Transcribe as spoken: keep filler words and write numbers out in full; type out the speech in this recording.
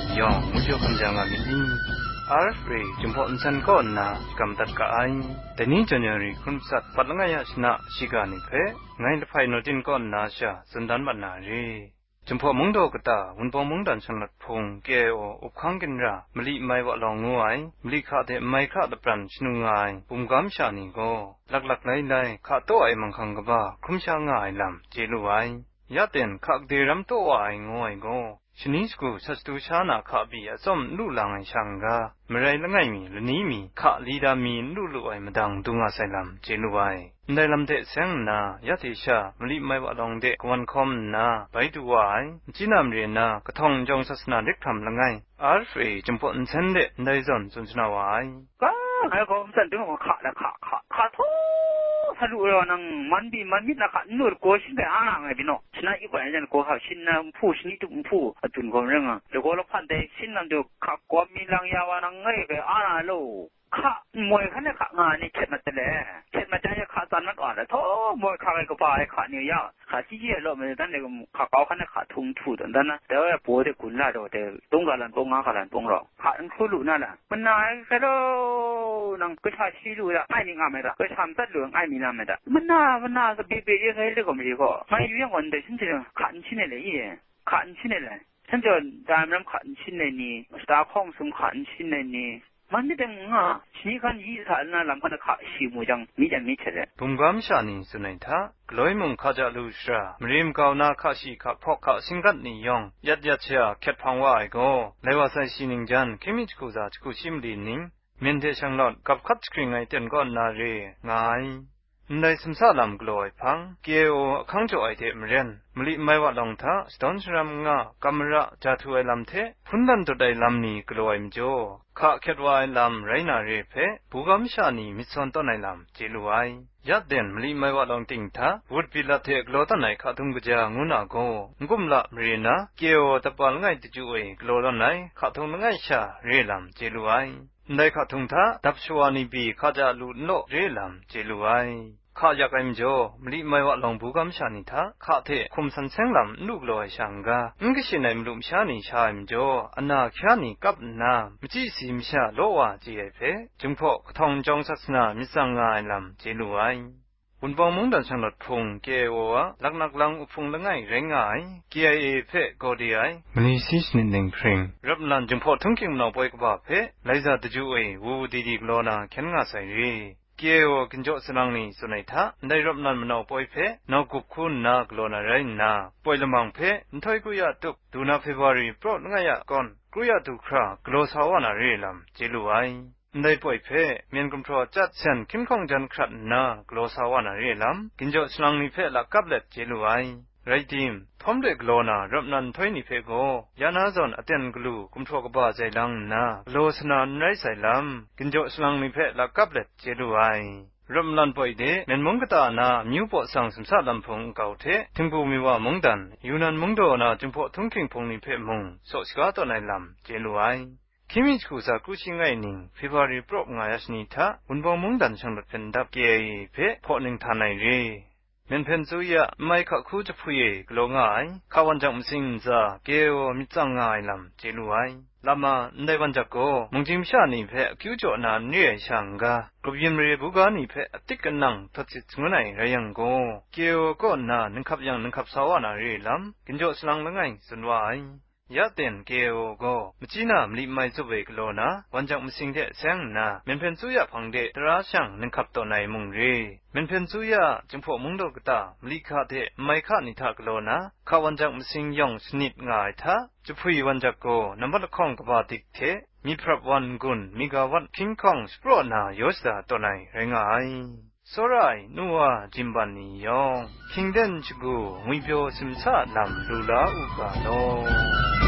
ยองมุจคำจางามิลีอาร์เรจุมพออินสันก็น่ากำตัดกะไอแต่นี้จันยารีคุณสัตปัดละไงยชนะชิกานิเพไงละไฟโนตินก็น่าชาสันดานบันนารีจุมพอมุงโดกตาวันปอมุงดันสันลัดพงเกออุคังกินรามลีไม่ว่าลองงวยมลีข้าเดไม่ข้าตะปรันชนุงายปุ่มกำชานิโกหลักๆไล่ไล่ข้าโตไอมังคังกบ้าคุมชางายลำเจลุไอยาเต็นข้าเดรัมโตไองวยโกชนิสกูสัตตูชานาข้าบีอสมลู่ลังไอช่างกาเมื่อไรละไงมีละนี้มีข้าลีดามีลู่ลู่ไอมาดังดุงอาไซลำเจลุไอในลำเดเซงนายาติชามลีไม่ว่าลองเดกวนคอมนาไปดูไอจีนามเรียนนากระทงจงศาสนาเด็กทำละไงอาร์เฟจมพอนเซนเดในซอนจนชนะไว้ก็ไอ้ผมสันติของข้าและข้าข้าข้าทุสรุปแล้วนั่งมันบีมันมิดนะข้าหนูโกชินแต่อ่างไงพี่น้องชนะอีกคนยันโกเขาชินนะผู้ชินิตุมผู้จุนกงเรื่องอ่ะแล้วก็เราพันแต่ชินนั่นเดียวข้าก็มีลังยาวนังไงไปอ่างโลข้ามวยขันเนี่ยข้างานนี่เช็ดมาแต่แหละเช็ดมาใจข้าตอนนั้นอ่อนแล้วท้อมวยข้าไปก็ไปข้าเนี่ยยาข้าชี้เยอะเลยมันตั้งแต่ข้าเก่าขันเนี่ยข้าทุ่มทุนตั้งนั้นนะแต่ว่าปวดที่กุนละเดี๋ยวแต่ตรงกันลันตรงงากันลันตรงหรอกข้าอันคู่รู้นั่นแหละมันนายแค่เรานังก็ชาชี้รู้ละไอ้นี่งาไม่ละก็ทำตัดเหลืองไอ้มีน้ำไม่ละมันน่ามันน่าจะเบี้ยเบี้ยใครเรื่องก็ไม่รู้ก็ไม่ยุ่งยังวันเดียวฉันจะขันชิ้นอะไรยี่ขันชิ้นอะไรฉันจะดามน้ำขันชิ้นอะไรนี่สตาร์ข้องสมขันชิ้นอะไรนี่มันไม่ได้ง่ะชีขันยี่สันน่ะลำพันข้าชิมูจังมีจังมีเฉลยปุ่มกำชานิสุนัยท่ากลอยมุงข้าจะลูชามริมกาวนาข้าชีข้าพอกข้าสิงกัดนิยองยัดยัดเชียเข็ดพังว่าไอ้ก็เลวาใส่ชินิงจันเคมิจกุซาจกุชิมดีนิงเมนเทชังหลอดกับคัดสกริงไอเต็นก็นาเร่ง่ายในสมสารลำกลอยพังเกี่ยวขังโจไอเทมเรียนมลิไม่ว่าลองท่าสตอนชรามงากำระจาทุไอลำเทพุนดันตุไดลำนี้กลอยมจ่อข้าเข็ดว่าไอลำไรนาเร่เพบุกำชานีมิซอนต้นไอลำเจลุไอยัดเด่นมลิไม่ว่าลองติงท่าวุดพิลาเทกลอตันไอข้าทุ่งกจางุนาโกงุมละเรนะเกี่ยวตะปาลไงติจูเอกลอตันไอข้าทุ่งไงชาเรลำเจลุไอในข้าทุ่งท่าดับชวานีบีข้าจะลุโนเรลำเจลุไอข้าอยากไอ้มจ่อมลีไม่ว่าลองบุกำชานิท่าข้าเทคุมสันเซงลำลูกลอยช่างกาอุ้งก็เช่นไอ้มลุมชานิชาไอ้มจ่ออันน่าแค่นี้กับน้ามจีสีมชาโลวาจีไอเพจึงพอกทองจงศาสนามิสังงายลำเจลุไอบุญปองมุงดันชังหลดพงเกวะลักนักลังอุพงละไงแรงง่ายเกียเอเพกอดีไอมลีซิสนิดหนึ่งเพลงรับนันจึงพอทุ่งคิงนอปอยกบ่าเพไลซาตจูเอวูดีดีกลอนาแข็งงาใส่รีเกี่ยวกินจ่อสนังนี้สุนัยท่าได้รับนันมันเอาปอยเพนอกุบคุณนากลอนาไรนาปอยละมังเพนถอยกุยาตุกดูนาเฟบรุรีโปรดงายะก่อนกุยาตุครากลอสาวานาเรลัมเจลุไอได้ปอยเพเมียนกุมทรจัดเซนคิมคงจันครัดนากลอสาวานาเรลัมกินจ่อสนังนี้เพละกับเล็ดเจลุไอไรทีมทอมเด็กโลนารับนันถอยนิเพโกยานาซอนอเตนกลูกุมทรกบ้าใจลังนาโลสนานไรใส่ลำกินจ่อสนังนิเพละกับเล็ดเจลุไอรำลันปอยเดเมนมงกตานามิวปอสังสมสาลำพงเก่าเทถึงภูมิว่ามงดันยูนันมงโดนาจึงพอทุ่งคิงพงนิเพมงโสสกาตอนในลำเจลุไอคิมิจกุซากุชิงไงนิงเฟบรุรีโปรงายสนิทาอุนบองมงดันช่างรถเป็นดับเกยเพพอหนึ่งทานในเรเมนเพนซุยะไม่ขักคู่จะพูยกลงง่ายข้าวันจักมสิงซาเกวมิจังง่ายลำเจลุไอลามาในวันจักโกมงจิมชานิเพคิวจ่อนาเนียช่างกากบยิมเรบุกานิเพอติกันนังทัดจิตงุนัยไรยังโกเกวก็นาหนึ่งขับยังหนึ่งขับสาวนาเรลำกินจ่อสลังละไงสุนวายยาเต็นเกโอโกมจีนามลีไม่จุเวกโลนะวันจักมสิงเดแสงนาเมนเพนซุยะพังเดตราช่างนึงขับตัวในมุงเรเมนเพนซุยะจึงพวกมุงโดกตามลีคาเดไม่คานิทักโลนะข้าวันจักมสิงยองสนิดง่ายท่าจุพุยวันจักโกน้ำมันข้องกบาติกเทมีพระวันกุนมีกาวันคิงคองสปรนายอสตาตัวในไรงายสรายนัวจิมบานียองคิงเดนจกูงุยเปียวสิมซาลำลูลาอุกาโน